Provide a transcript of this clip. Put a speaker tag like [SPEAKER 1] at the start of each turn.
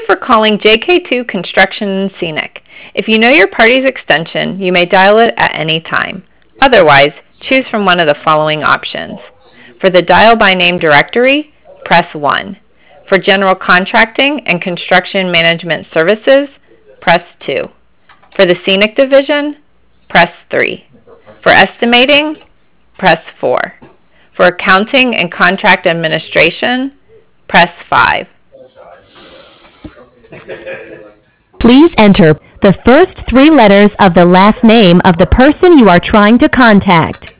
[SPEAKER 1] for calling JK2 Construction and Scenic. If you know your party's extension, you may dial it at any time. Otherwise, choose from one of the following options. For the dial by name directory, press 1. For general contracting and construction management services, press 2. For the Scenic Division, press 3. For estimating, press 4. For accounting and contract administration, press 5.
[SPEAKER 2] Please enter the first 3 letters of the last name of the person you are trying to contact.